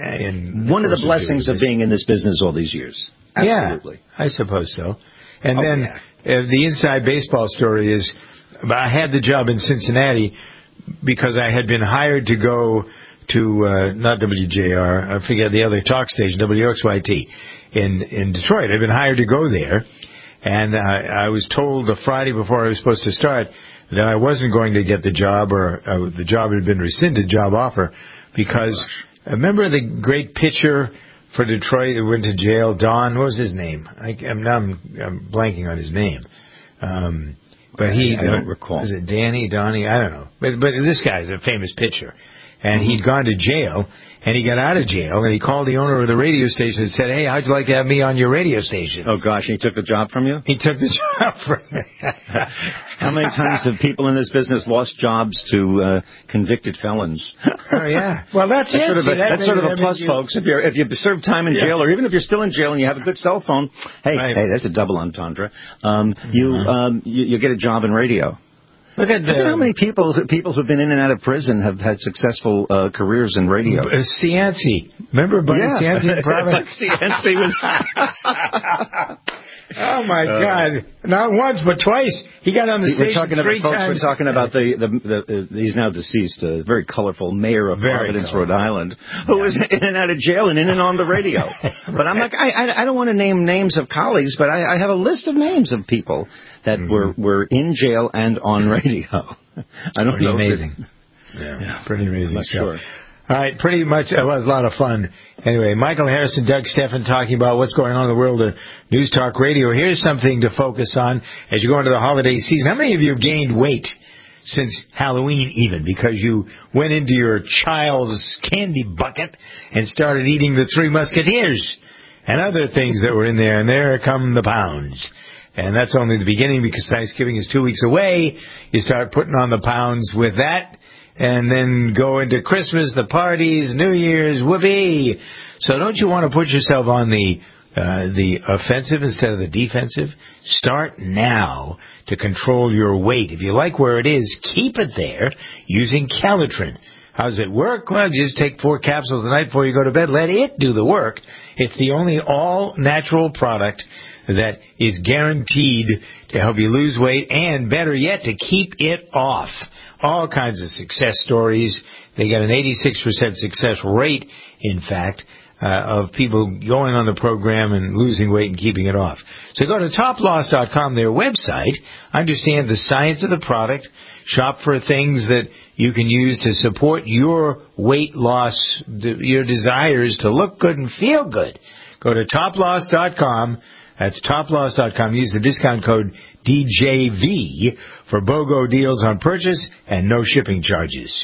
and One of the blessings of being in this business all these years. Absolutely. Yeah, I suppose so. And oh, then yeah. uh, the inside baseball story is I had the job in Cincinnati because I had been hired to go to, uh, not W J R, I forget the other talk station, W X Y T, in, in Detroit. I'd been hired to go there. And uh, I was told the Friday before I was supposed to start that I wasn't going to get the job, or uh, the job had been rescinded, job offer, because oh, remember the great pitcher for Detroit who went to jail, Don, what was his name? I, I'm, now I'm, I'm blanking on his name. Um, but he, I, I don't uh, recall. Was it Danny, Donnie? I don't know. But, but this guy's a famous pitcher. And he'd gone to jail, and he got out of jail, and he called the owner of the radio station and said, hey, how'd you like to have me on your radio station? Oh, gosh, and he took the job from you? He took the job from me. How many times have people in this business lost jobs to uh, convicted felons? Oh, yeah. Well, that's, that's it. Sort of a, that that's sort of a plus, you... folks. If, you're, if you serve time in jail, yeah. or even if you're still in jail and you have a good cell phone, hey, right. hey, that's a double entendre. Um, mm-hmm. you, um, you, you get a job in radio. Look at, Look at how many people people who've been in and out of prison have had successful uh, careers in radio. Uh, Cianci. Remember Buddy yeah. Cianci? Cianci was... Oh, my uh, God. Not once, but twice. He got on the we're station talking three about, times. Folks, we're talking about the, the, the, the he's now deceased, a very colorful mayor of very Providence, colorful. Rhode Island, who yeah. was in and out of jail and in and on the radio. Right. But I'm like, I, I, I don't want to name names of colleagues, but I, I have a list of names of people that mm-hmm. were, were in jail and on radio. I don't pretty know. amazing. Yeah, yeah, pretty amazing I'm stuff. Sure. All right, pretty much, it was a lot of fun. Anyway, Michael Harrison, Doug Steffen talking about what's going on in the world of News Talk Radio. Here's something to focus on as you go into the holiday season. How many of you have gained weight since Halloween even because you went into your child's candy bucket and started eating the Three Musketeers and other things that were in there, and there come the pounds. And that's only the beginning because Thanksgiving is two weeks away. You start putting on the pounds with that. And then go into Christmas, the parties, New Year's, whoopee. So don't you want to put yourself on the uh, the offensive instead of the defensive? Start now to control your weight. If you like where it is, keep it there using Calitrin. How does it work? Well, you just take four capsules a night before you go to bed. Let it do the work. It's the only all-natural product that is guaranteed to help you lose weight and, better yet, to keep it off. All kinds of success stories. They got an eighty-six percent success rate in fact, uh, of people going on the program and losing weight and keeping it off. So go to top loss dot com, their website, understand the science of the product, shop for things that you can use to support your weight loss, your desires to look good and feel good. Go to top loss dot com. That's top loss dot com. Use the discount code D J V for BOGO deals on purchase and no shipping charges.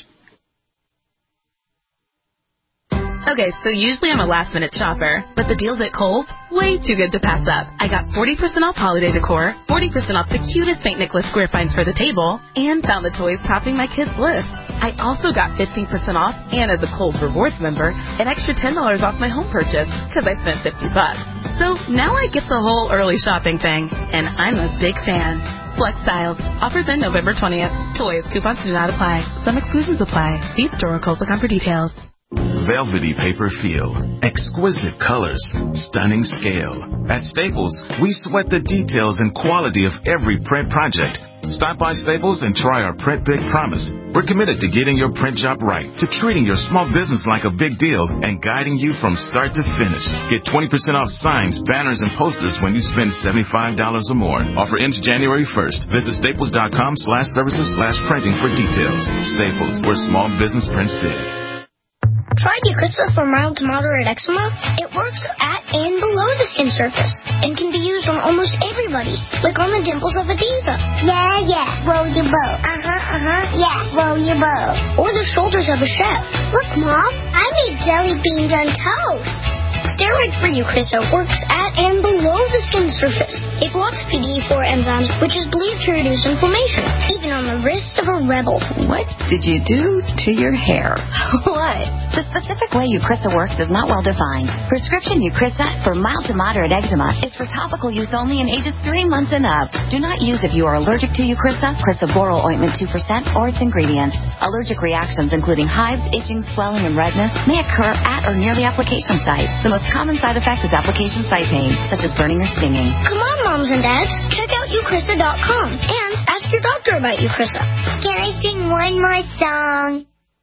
Okay, so usually I'm a last-minute shopper, but the deals at Kohl's, way too good to pass up. I got forty percent off holiday decor, forty percent off the cutest Saint Nicholas square finds for the table, and found the toys topping my kids' list. I also got fifteen percent off, and as a Kohl's Rewards member, an extra ten dollars off my home purchase, because I spent fifty bucks. So now I get the whole early shopping thing, and I'm a big fan. Flex styles. Offers end November twentieth. Toys. Coupons do not apply. Some exclusions apply. See store or Kohl's dot com for details. Velvety paper feel, exquisite colors, stunning scale. At Staples, we sweat the details and quality of every print project. Stop by Staples and try our Print Big Promise. We're committed to getting your print job right, to treating your small business like a big deal, and guiding you from start to finish. Get twenty percent off signs, banners, and posters when you spend seventy-five dollars or more. Offer ends January first. Visit staples dot com slash services slash printing for details. Staples, where small business prints big. Tried Eucrisa for mild to moderate eczema? It works at and below the skin surface and can be used on almost everybody, like on the dimples of a diva. Yeah, yeah, roll your boat. Uh-huh, uh-huh, yeah, roll your boat. Or the shoulders of a chef. Look, Mom, I made jelly beans on toast. Steroid-free Eucrisa works at and below the skin surface. It blocks P D E four enzymes, which is believed to reduce inflammation, even on the wrist of a rebel. What did you do to your hair? What? The specific way Eucrisa works is not well defined. Prescription Eucrisa for mild to moderate eczema is for topical use only in ages three months and up. Do not use if you are allergic to Eucrisa, crisaborole ointment two percent, or its ingredients. Allergic reactions, including hives, itching, swelling, and redness, may occur at or near the application site. The most common side effect is application site pain, such as burning or stinging. Come on, moms and dads. Check out eucrisa dot com and ask your doctor about Eucrisa. Can I sing one more song?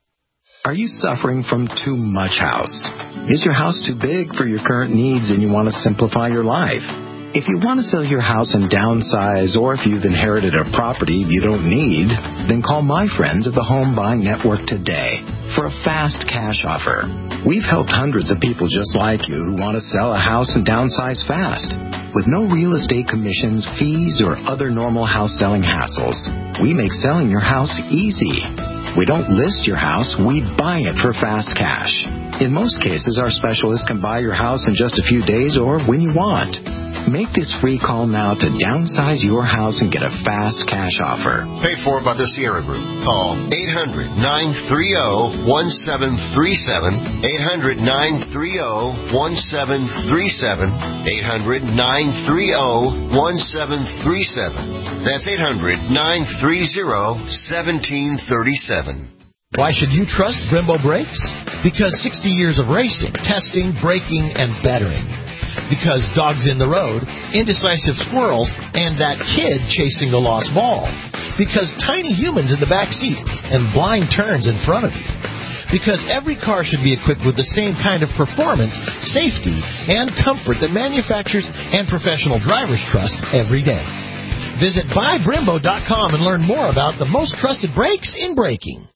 Are you suffering from too much house? Is your house too big for your current needs and you want to simplify your life? If you want to sell your house and downsize, or if you've inherited a property you don't need, then call my friends at the Home Buying Network today for a fast cash offer. We've helped hundreds of people just like you who want to sell a house and downsize fast. With no real estate commissions, fees, or other normal house selling hassles, we make selling your house easy. We don't list your house, we buy it for fast cash. In most cases, our specialists can buy your house in just a few days or when you want. Make this free call now to downsize your house and get a fast cash offer. Paid for by the Sierra Group. Call eight hundred, nine three zero, one seven three seven, eight hundred, nine three zero, one seven three seven, eight hundred, nine three zero, one seven three seven. That's eight hundred, nine three zero, one seven three seven. Why should you trust Brembo Brakes? Because sixty years of racing, testing, braking, and bettering. Because dogs in the road, indecisive squirrels, and that kid chasing the lost ball. Because tiny humans in the back seat and blind turns in front of you. Because every car should be equipped with the same kind of performance, safety, and comfort that manufacturers and professional drivers trust every day. Visit buy brembo dot com and learn more about the most trusted brakes in braking.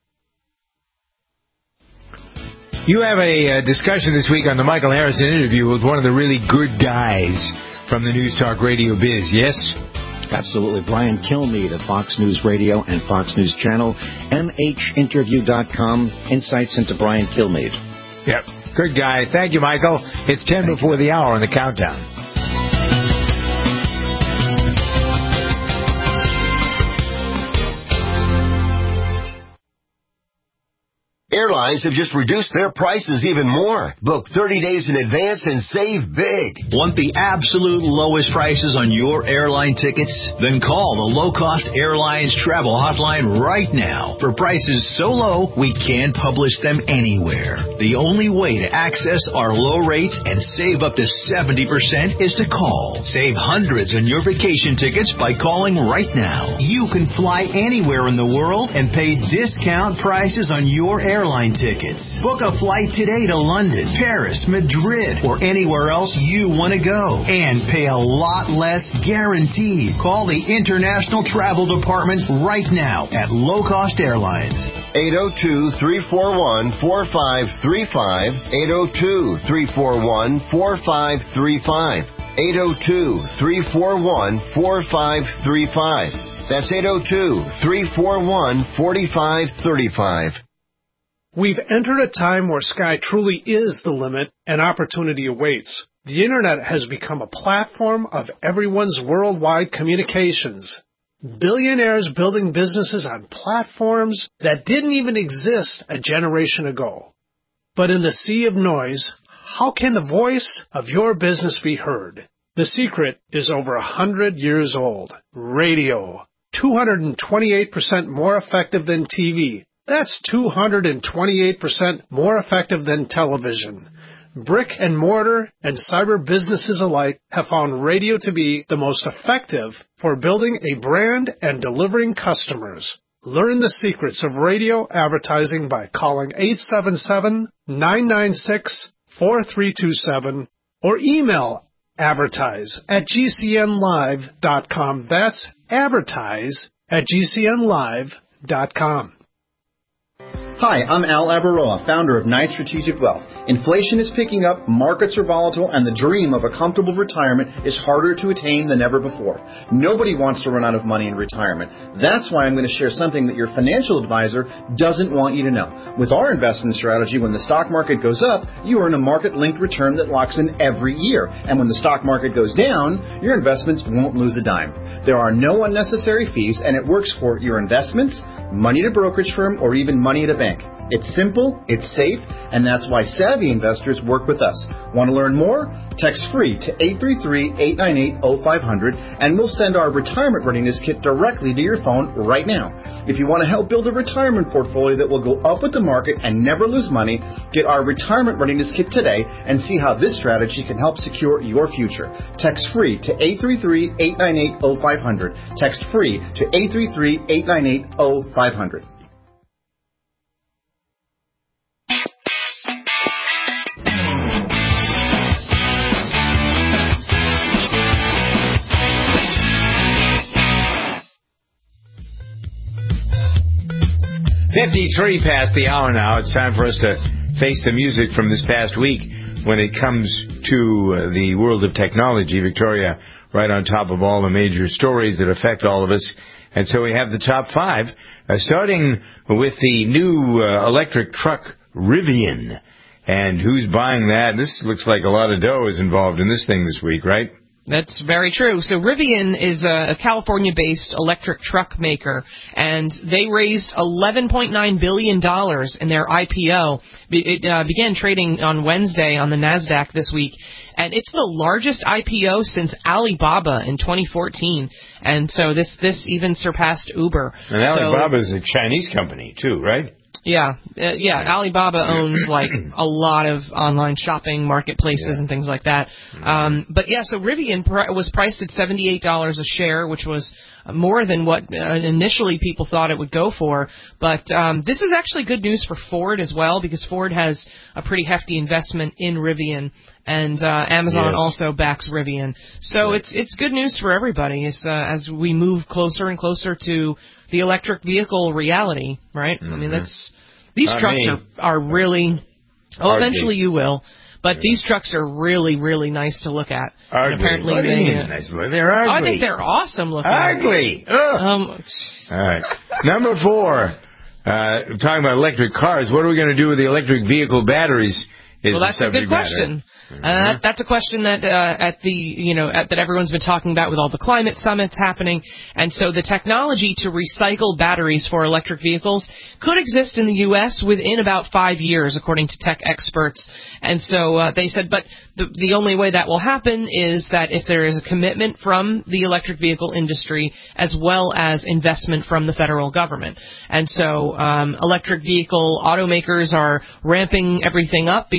You have a uh, discussion this week on the Michael Harrison interview with one of the really good guys from the News Talk Radio biz, yes? Absolutely. Brian Kilmeade of Fox News Radio and Fox News Channel, M H interview dot com, insights into Brian Kilmeade. Yep, good guy. Thank you, Michael. It's ten Thank before you. the hour on the countdown. Airlines have just reduced their prices even more. Book thirty days in advance and save big. Want the absolute lowest prices on your airline tickets? Then call the Low Cost Airlines Travel Hotline right now. For prices so low, we can't publish them anywhere. The only way to access our low rates and save up to seventy percent is to call. Save hundreds on your vacation tickets by calling right now. You can fly anywhere in the world and pay discount prices on your airline airline tickets. Book a flight today to London, Paris, Madrid, or anywhere else you want to go. And pay a lot less guaranteed. Call the International Travel Department right now at Low Cost Airlines. eight oh two, three four one, four five three five. eight oh two, three four one, four five three five. eight oh two, three four one, four five three five. That's eight oh two, three four one, four five three five. We've entered a time where sky truly is the limit and opportunity awaits. The Internet has become a platform of everyone's worldwide communications. Billionaires building businesses on platforms that didn't even exist a generation ago. But in the sea of noise, how can the voice of your business be heard? The secret is over a hundred years old. Radio. two hundred twenty-eight percent more effective than T V. That's two hundred twenty-eight percent more effective than television. Brick and mortar and cyber businesses alike have found radio to be the most effective for building a brand and delivering customers. Learn the secrets of radio advertising by calling eight seven seven, nine nine six, four three two seven or email advertise at g c n live dot com. That's advertise at g c n live dot com. Hi, I'm Al Abaroa, founder of Knight Strategic Wealth. Inflation is picking up, markets are volatile, and the dream of a comfortable retirement is harder to attain than ever before. Nobody wants to run out of money in retirement. That's why I'm going to share something that your financial advisor doesn't want you to know. With our investment strategy, when the stock market goes up, you earn a market-linked return that locks in every year. And when the stock market goes down, your investments won't lose a dime. There are no unnecessary fees, and it works for your investments, money at a brokerage firm, or even money at a bank. It's simple, it's safe, and that's why savvy investors work with us. Want to learn more? Text FREE to eight three three, eight nine eight, oh five hundred, and we'll send our retirement readiness kit directly to your phone right now. If you want to help build a retirement portfolio that will go up with the market and never lose money, get our retirement readiness kit today and see how this strategy can help secure your future. Text FREE to eight three three, eight nine eight, oh five hundred. Text FREE to eight three three, eight nine eight, oh five hundred. fifty-three past the hour now. It's time for us to face the music from this past week when it comes to uh, the world of technology. Victoria, right on top of all the major stories that affect all of us. And so we have the top five, uh, starting with the new uh, electric truck Rivian. And who's buying that? This looks like a lot of dough is involved in this thing this week, right? That's very true. So Rivian is a California-based electric truck maker, and they raised eleven point nine billion dollars in their I P O. It uh, began trading on Wednesday on the NASDAQ this week, and it's the largest I P O since Alibaba in twenty fourteen. And so this, this even surpassed Uber. And Alibaba is a Chinese company, too, right? Yeah, uh, yeah. Alibaba owns like a lot of online shopping marketplaces yeah. and things like that. Um, but yeah, so Rivian pr- was priced at seventy-eight dollars a share, which was more than what uh, initially people thought it would go for. But um, this is actually good news for Ford as well, because Ford has a pretty hefty investment in Rivian, and uh, Amazon yes. also backs Rivian. So right. it's it's good news for everybody as uh, as we move closer and closer to the electric vehicle reality, right? Mm-hmm. I mean, that's these Not trucks me. are are really. Oh, Hardly. eventually you will. But yeah. these trucks are really, really nice to look at. Ugly. And apparently what do you they, mean uh, nice to look? They're ugly. I think they're awesome looking. Ugly. Um, All right. Number four. Uh, talking about electric cars. What are we going to do with the electric vehicle batteries? Is well, that's the a good question. Mm-hmm. Uh, that's a question that uh, at the you know at, that everyone's been talking about with all the climate summits happening, and so the technology to recycle batteries for electric vehicles could exist in the U S within about five years, according to tech experts. And so uh, they said, but the the only way that will happen is that if there is a commitment from the electric vehicle industry as well as investment from the federal government. And so um, electric vehicle automakers are ramping everything up because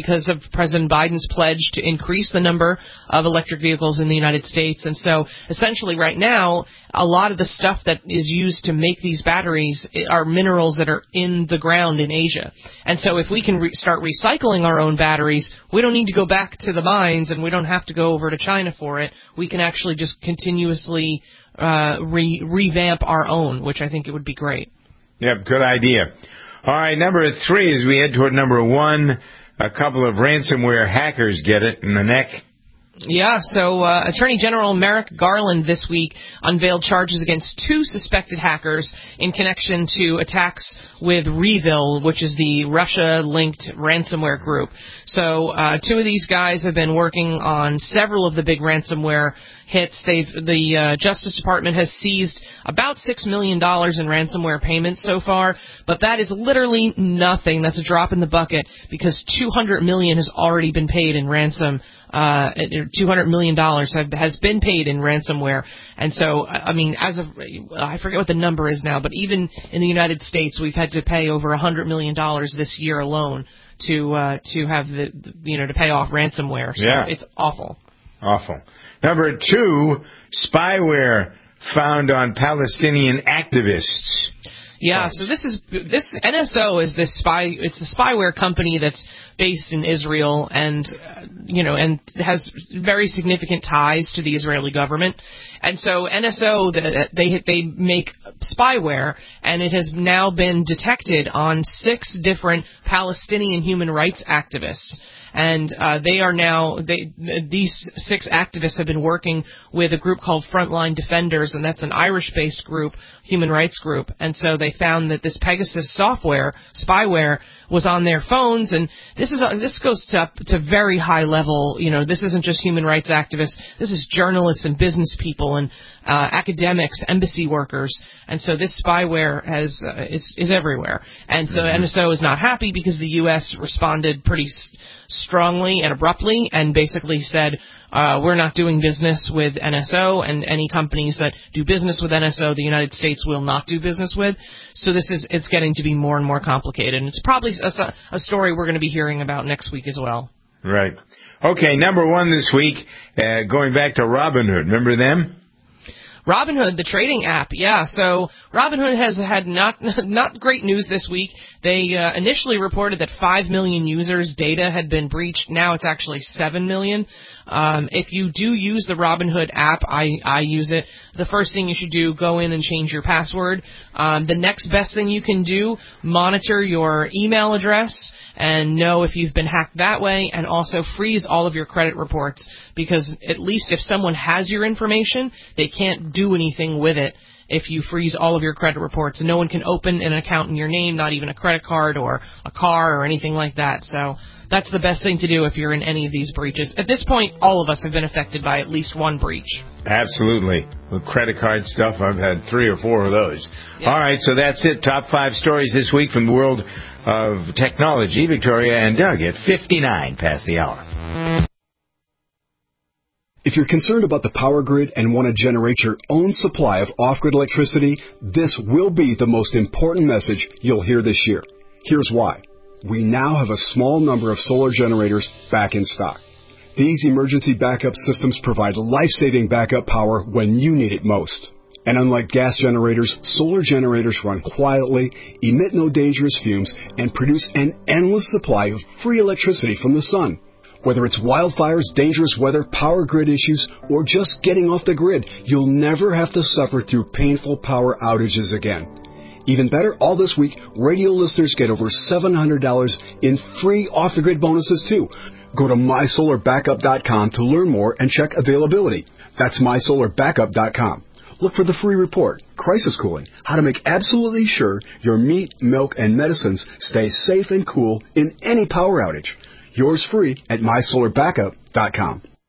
because of President Biden's pledge to increase the number of electric vehicles in the United States. And so essentially right now, a lot of the stuff that is used to make these batteries are minerals that are in the ground in Asia. And so if we can re- start recycling our own batteries, we don't need to go back to the mines and we don't have to go over to China for it. We can actually just continuously uh, re- revamp our own, which I think it would be great. Yep, good idea. All right, number three, as we head toward number one, a couple of ransomware hackers get it in the neck. Yeah, so uh, Attorney General Merrick Garland this week unveiled charges against two suspected hackers in connection to attacks with Revil, which is the Russia-linked ransomware group. So uh, two of these guys have been working on several of the big ransomware hits. They've the uh, Justice Department has seized about six million dollars in ransomware payments so far, but that is literally nothing. That's a drop in the bucket because two hundred million dollars has already been paid in ransom. Uh, two hundred million dollars have, has been paid in ransomware. And so, I mean, as of, I forget what the number is now, but even in the United States, we've had to pay over one hundred million dollars this year alone to uh, to have the, you know, to pay off ransomware. So yeah. It's awful. Awful. Number two, spyware found on Palestinian activists. Yeah, so this is this N S O is this spy. It's a spyware company that's based in Israel and uh, you know and has very significant ties to the Israeli government. And so N S O they they make spyware, and it has now been detected on six different Palestinian human rights activists. And uh, they are now, they, these six activists have been working with a group called Frontline Defenders, and that's an Irish-based group, human rights group. And so they found that this Pegasus software, spyware, was on their phones, and this is this goes to to very high level. You know, this isn't just human rights activists. This is journalists and business people and uh, academics, embassy workers. And so this spyware has uh, is is everywhere. And so mm-hmm. N S O is not happy because the U S responded pretty s- strongly and abruptly and basically said, Uh, we're not doing business with N S O, and any companies that do business with N S O, the United States will not do business with. So this is, it's getting to be more and more complicated, and it's probably a, a story we're going to be hearing about next week as well. Right. Okay, number one this week, uh, going back to Robinhood. Remember them? Robinhood, the trading app, yeah. So Robinhood has had not not great news this week. They uh, initially reported that five million users' data had been breached. Now it's actually seven million. Um, if you do use the Robinhood app, I, I use it. The first thing you should do, go in and change your password. Um, the next best thing you can do, monitor your email address and know if you've been hacked that way, and also freeze all of your credit reports, because at least if someone has your information, they can't do anything with it if you freeze all of your credit reports. No one can open an account in your name, not even a credit card or a car or anything like that. So that's the best thing to do if you're in any of these breaches. At this point, all of us have been affected by at least one breach. Absolutely. With credit card stuff, I've had three or four of those. Yeah. All right, so that's it. Top five stories this week from the world of technology. Victoria and Doug at fifty-nine past the hour. If you're concerned about the power grid and want to generate your own supply of off-grid electricity, this will be the most important message you'll hear this year. Here's why. We now have a small number of solar generators back in stock. These emergency backup systems provide life-saving backup power when you need it most. And unlike gas generators, solar generators run quietly, emit no dangerous fumes, and produce an endless supply of free electricity from the sun. Whether it's wildfires, dangerous weather, power grid issues, or just getting off the grid, you'll never have to suffer through painful power outages again. Even better, all this week, radio listeners get over seven hundred dollars in free off-the-grid bonuses, too. Go to my solar backup dot com to learn more and check availability. That's my solar backup dot com. Look for the free report, Crisis Cooling, how to make absolutely sure your meat, milk, and medicines stay safe and cool in any power outage. Yours free at my solar backup dot com.